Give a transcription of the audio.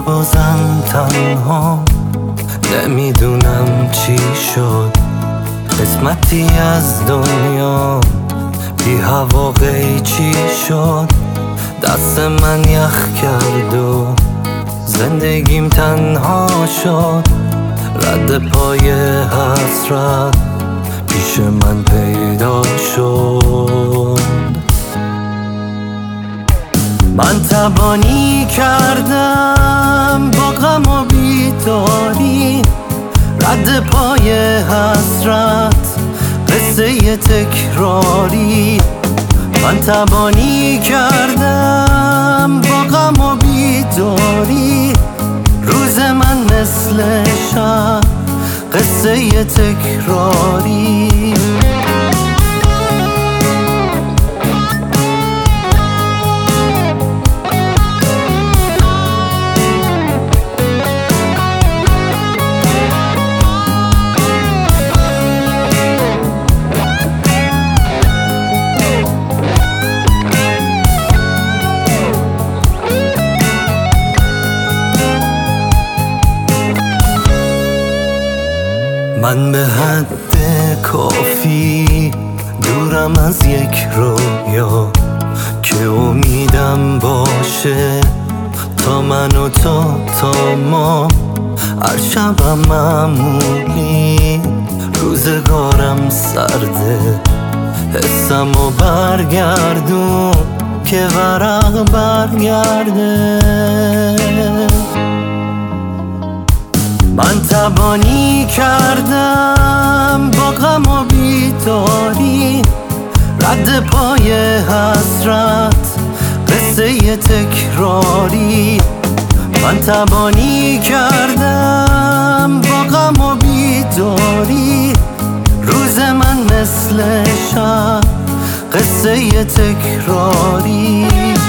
بازم تنها، نمیدونم چی شد. قسمتی از دنیا بی هوا قیچی شد. دست من یخ کرد و زندگیم تنها شد. رد پای حسرت پیش من پیدا شد. من تبانی کردم با غم و بیداری، رد پای حسرت قصه تکراری. من تبانی کردم با غم و بیداری، روز من مثل شب قصه تکراری. من به حد کافی دورم از یک رویا که امیدم باشه تا من و تا ما. هر شبم معمولی، روزگارم سرده، حسم و برگردون که ورق برگرده. من تبانی کردم با غم و بیداری، رد پای حسرت قصه تکراری. من تبانی کردم با غم و بیداری، روز من مثل شب قصه تکراری.